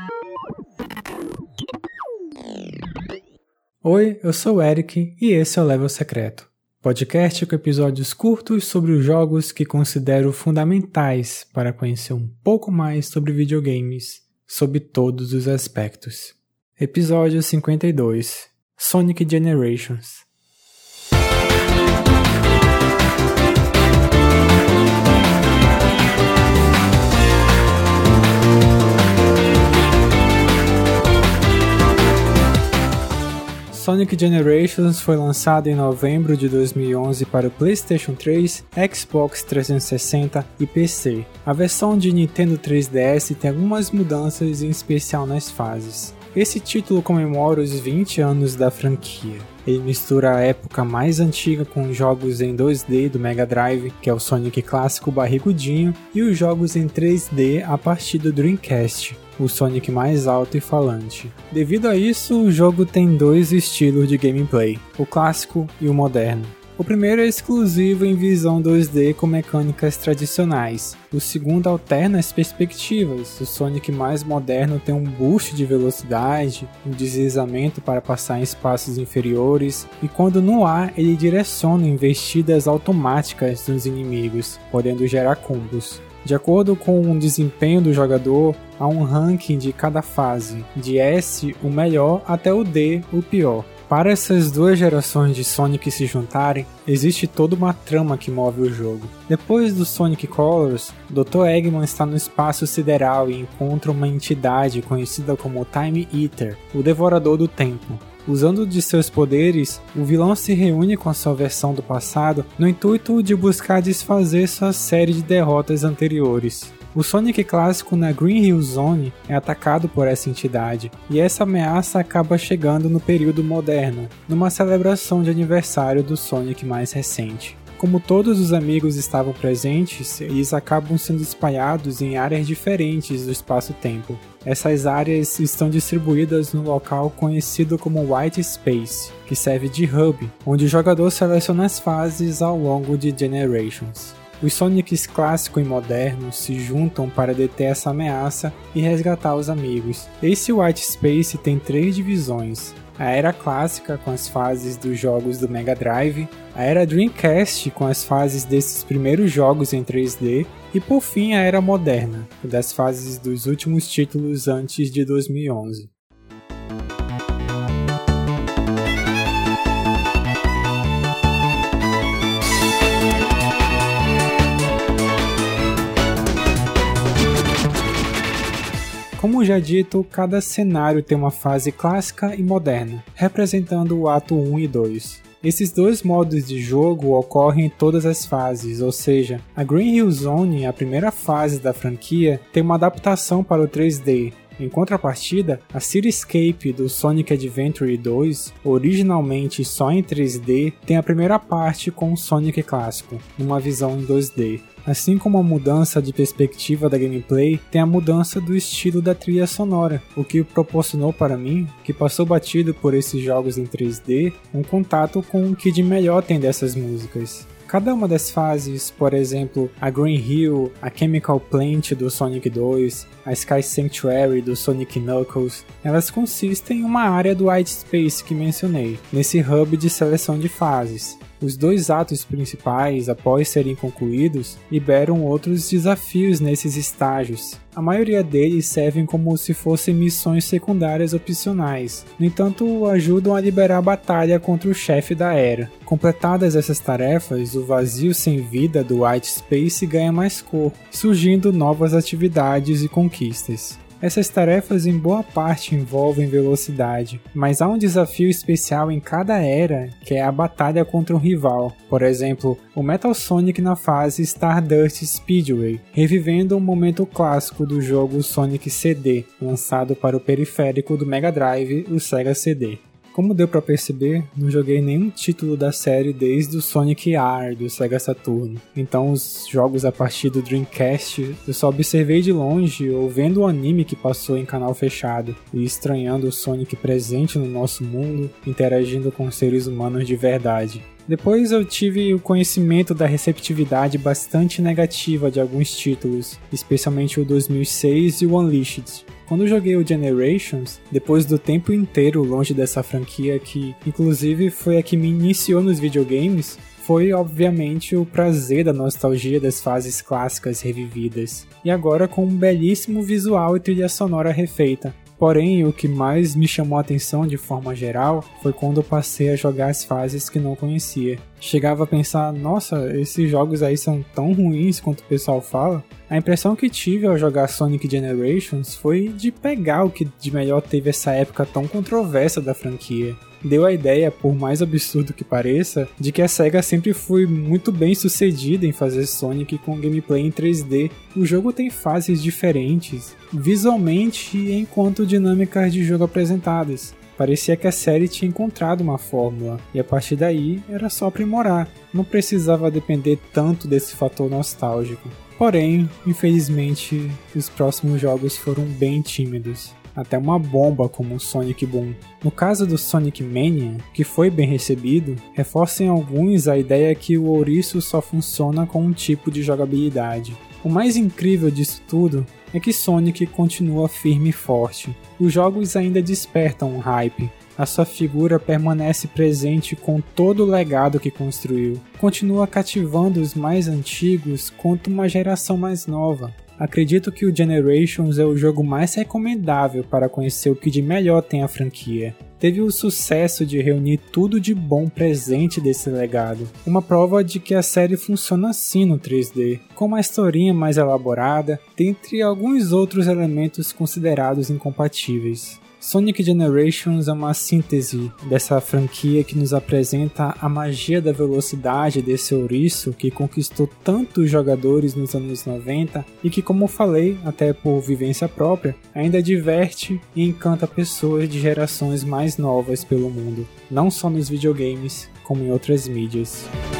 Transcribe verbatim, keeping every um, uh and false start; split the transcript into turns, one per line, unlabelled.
Oi, eu sou o Eric e esse é o Level Secreto, podcast com episódios curtos sobre os jogos que considero fundamentais para conhecer um pouco mais sobre videogames, sob todos os aspectos. Episódio cinquenta e dois, Sonic Generations. Sonic Generations foi lançado em novembro de dois mil e onze para o PlayStation três, Xbox trezentos e sessenta e P C. A versão de Nintendo três D S tem algumas mudanças, em especial nas fases. Esse título comemora os vinte anos da franquia. Ele mistura a época mais antiga com os jogos em dois D do Mega Drive, que é o Sonic clássico barrigudinho, e os jogos em três D a partir do Dreamcast, o Sonic mais alto e falante. Devido a isso, o jogo tem dois estilos de gameplay, o clássico e o moderno. O primeiro é exclusivo em visão dois D com mecânicas tradicionais. O segundo alterna as perspectivas. O Sonic mais moderno tem um boost de velocidade, um deslizamento para passar em espaços inferiores, e quando no ar ele direciona investidas automáticas dos inimigos, podendo gerar combos. De acordo com o desempenho do jogador, há um ranking de cada fase, de S, o melhor, até o D, o pior. Para essas duas gerações de Sonic se juntarem, existe toda uma trama que move o jogo. Depois do Sonic Colors, doutor Eggman está no espaço sideral e encontra uma entidade conhecida como Time Eater, o Devorador do Tempo. Usando de seus poderes, o vilão se reúne com a sua versão do passado no intuito de buscar desfazer sua série de derrotas anteriores. O Sonic clássico na Green Hill Zone é atacado por essa entidade, e essa ameaça acaba chegando no período moderno, numa celebração de aniversário do Sonic mais recente. Como todos os amigos estavam presentes, eles acabam sendo espalhados em áreas diferentes do espaço-tempo. Essas áreas estão distribuídas no local conhecido como White Space, que serve de hub, onde o jogador seleciona as fases ao longo de Generations. Os Sonics clássico e moderno se juntam para deter essa ameaça e resgatar os amigos. Esse White Space tem três divisões: a era clássica com as fases dos jogos do Mega Drive, a era Dreamcast com as fases desses primeiros jogos em três D e por fim a era moderna, das fases dos últimos títulos antes de dois mil e onze. Como já dito, cada cenário tem uma fase clássica e moderna, representando o ato um e dois. Esses dois modos de jogo ocorrem em todas as fases, ou seja, a Green Hill Zone, a primeira fase da franquia, tem uma adaptação para o três D. Em contrapartida, a Cityscape do Sonic Adventure dois, originalmente só em três D, tem a primeira parte com o Sonic clássico, numa visão em dois D. Assim como a mudança de perspectiva da gameplay, tem a mudança do estilo da trilha sonora, o que proporcionou para mim, que passou batido por esses jogos em três D, um contato com o que de melhor tem dessas músicas. Cada uma das fases, por exemplo, a Green Hill, a Chemical Plant do Sonic dois, a Sky Sanctuary do Sonic Knuckles, elas consistem em uma área do White Space que mencionei, nesse hub de seleção de fases. Os dois atos principais, após serem concluídos, liberam outros desafios nesses estágios. A maioria deles servem como se fossem missões secundárias opcionais, no entanto ajudam a liberar a batalha contra o chefe da era. Completadas essas tarefas, o vazio sem vida do White Space ganha mais cor, surgindo novas atividades e conquistas. Essas tarefas em boa parte envolvem velocidade, mas há um desafio especial em cada era, que é a batalha contra um rival. Por exemplo, o Metal Sonic na fase Stardust Speedway, revivendo um momento clássico do jogo Sonic C D, lançado para o periférico do Mega Drive, o Sega C D. Como deu pra perceber, não joguei nenhum título da série desde o Sonic R do Sega Saturn. Então os jogos a partir do Dreamcast eu só observei de longe ou vendo o anime que passou em canal fechado e estranhando o Sonic presente no nosso mundo, interagindo com seres humanos de verdade. Depois eu tive o conhecimento da receptividade bastante negativa de alguns títulos, especialmente o dois mil e seis e o Unleashed. Quando joguei o Generations, depois do tempo inteiro longe dessa franquia que, inclusive, foi a que me iniciou nos videogames, foi obviamente o prazer da nostalgia das fases clássicas revividas, e agora com um belíssimo visual e trilha sonora refeita. Porém, o que mais me chamou a atenção de forma geral foi quando eu passei a jogar as fases que não conhecia. Chegava a pensar, nossa, esses jogos aí são tão ruins quanto o pessoal fala. A impressão que tive ao jogar Sonic Generations foi de pegar o que de melhor teve essa época tão controversa da franquia. Deu a ideia, por mais absurdo que pareça, de que a SEGA sempre foi muito bem sucedida em fazer Sonic com gameplay em três D. O jogo tem fases diferentes, visualmente e enquanto dinâmicas de jogo apresentadas. Parecia que a série tinha encontrado uma fórmula, e a partir daí era só aprimorar, não precisava depender tanto desse fator nostálgico. Porém, infelizmente, os próximos jogos foram bem tímidos. Até uma bomba como o Sonic Boom. No caso do Sonic Mania, que foi bem recebido, reforça em alguns a ideia que o ouriço só funciona com um tipo de jogabilidade. O mais incrível disso tudo é que Sonic continua firme e forte. Os jogos ainda despertam um hype. A sua figura permanece presente com todo o legado que construiu. Continua cativando os mais antigos quanto uma geração mais nova. Acredito que o Generations é o jogo mais recomendável para conhecer o que de melhor tem a franquia. Teve o sucesso de reunir tudo de bom presente desse legado. Uma prova de que a série funciona assim no três D, com uma historinha mais elaborada, dentre alguns outros elementos considerados incompatíveis. Sonic Generations é uma síntese dessa franquia que nos apresenta a magia da velocidade desse ouriço que conquistou tantos jogadores nos anos noventa e que, como falei, até por vivência própria, ainda diverte e encanta pessoas de gerações mais novas pelo mundo, não só nos videogames, como em outras mídias.